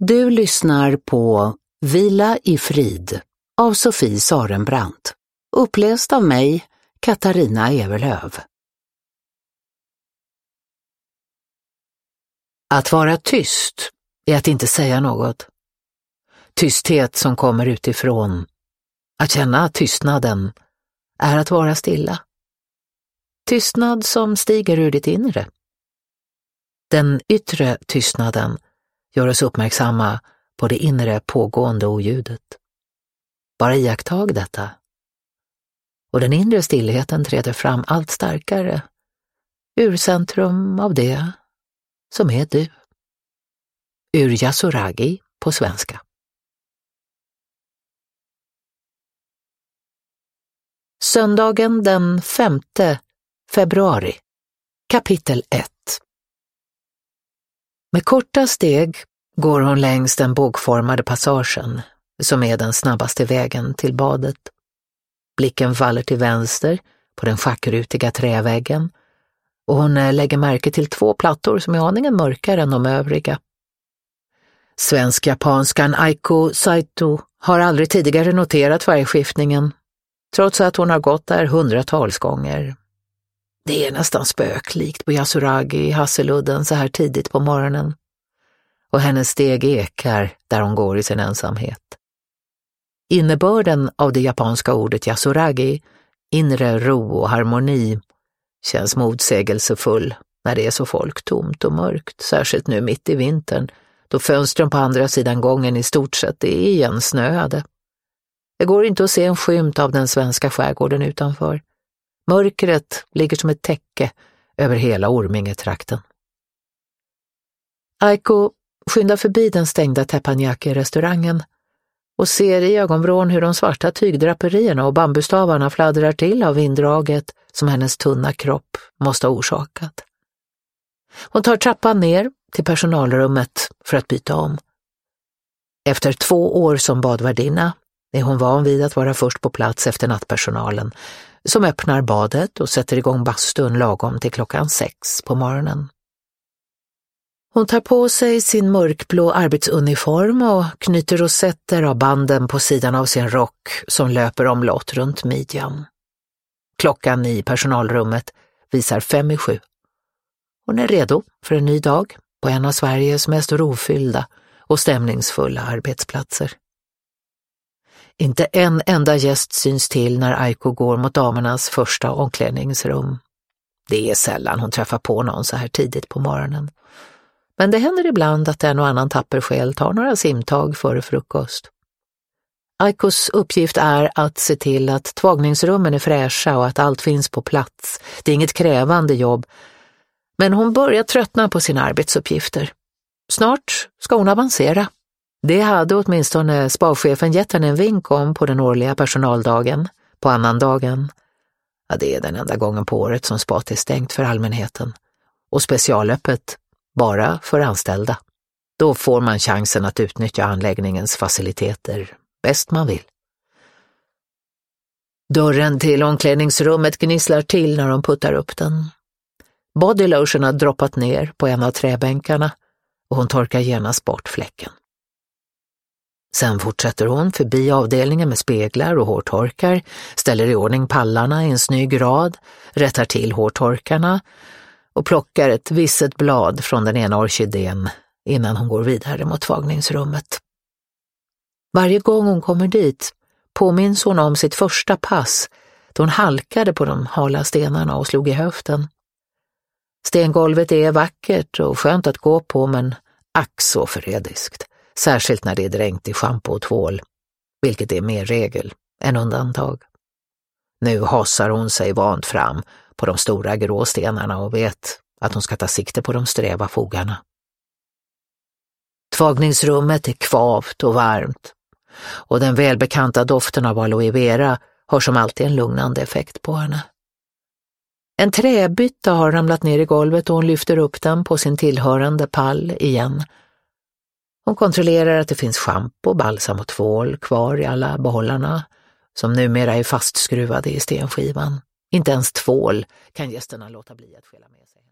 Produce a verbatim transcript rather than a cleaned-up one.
Du lyssnar på Vila i frid av Sofie Sarenbrant, uppläst av mig, Katarina Everlöv. Att vara tyst är att inte säga något. Tysthet som kommer utifrån. Att känna tystnaden är att vara stilla. Tystnad som stiger ur ditt inre. Den yttre tystnaden gör oss uppmärksamma på det inre pågående oljudet. Bara iakttag detta. Och den inre stillheten träder fram allt starkare ur centrum av det som är du. Ur Yasuragi på svenska. Söndagen den femte februari. Kapitel ett. Med korta steg går hon längs den bågformade passagen som är den snabbaste vägen till badet. Blicken faller till vänster på den schackrutiga träväggen och hon lägger märke till två plattor som är aningen mörkare än de övriga. Svensk-japanskan Aiko Saito har aldrig tidigare noterat färgskiftningen, trots att hon har gått där hundratals gånger. Det är nästan spöklikt på Yasuragi i Hasseludden så här tidigt på morgonen. Och hennes steg ekar där hon går i sin ensamhet. Innebörden av det japanska ordet Yasuragi, inre ro och harmoni, känns motsägelsefull när det är så folktomt och mörkt, särskilt nu mitt i vintern, då fönstren på andra sidan gången i stort sett är igensnöade. Det går inte att se en skymt av den svenska skärgården utanför. Mörkret ligger som ett täcke över hela Ormingetrakten. Aiko skyndar förbi den stängda teppanyaki-restaurangen och ser i ögonvrån hur de svarta tygdraperierna och bambustavarna fladdrar till av vinddraget som hennes tunna kropp måste ha orsakat. Hon tar trappan ner till personalrummet för att byta om. Efter två år som badvärdinna är hon van vid att vara först på plats efter nattpersonalen, som öppnar badet och sätter igång bastun lagom till klockan sex på morgonen. Hon tar på sig sin mörkblå arbetsuniform och knyter rosetter av banden på sidan av sin rock som löper omlott runt midjan. Klockan i personalrummet visar fem i sju. Hon är redo för en ny dag på en av Sveriges mest rofyllda och stämningsfulla arbetsplatser. Inte en enda gäst syns till när Aiko går mot damernas första omklädningsrum. Det är sällan hon träffar på någon så här tidigt på morgonen. Men det händer ibland att en och annan tapper själ tar några simtag före frukost. Aikos uppgift är att se till att tvagningsrummen är fräscha och att allt finns på plats. Det är inget krävande jobb, men hon börjar tröttna på sina arbetsuppgifter. Snart ska hon avancera. Det hade åtminstone spachefen gett henne en vink om på den årliga personaldagen, på annandagen. Ja, det är den enda gången på året som spat är stängt för allmänheten. Och specialöppet bara för anställda. Då får man chansen att utnyttja anläggningens faciliteter bäst man vill. Dörren till omklädningsrummet gnisslar till när de puttar upp den. Bodylotion har droppat ner på en av träbänkarna och hon torkar genast bort fläcken. Sen fortsätter hon förbi avdelningen med speglar och hårtorkar, ställer i ordning pallarna i en snygg rad, rättar till hårtorkarna och plockar ett visset blad från den ena orkidén innan hon går vidare mot tvagningsrummet. Varje gång hon kommer dit påminns hon om sitt första pass då hon halkade på de hala stenarna och slog i höften. Stengolvet är vackert och skönt att gå på, men ack så förrädiskt. Särskilt när det är dränkt i shampoo och tvål, vilket är mer regel än undantag. Nu hasar hon sig vant fram på de stora gråstenarna och vet att hon ska ta sikte på de sträva fogarna. Tvagningsrummet är kvavt och varmt och den välbekanta doften av aloe vera har som alltid en lugnande effekt på henne. En träbytta har ramlat ner i golvet och hon lyfter upp den på sin tillhörande pall igen. Hon kontrollerar att det finns shampoo, balsam och tvål kvar i alla behållarna som numera är fastskruvade i stenskivan. Inte ens tvål kan gästerna låta bli att skälla med sig.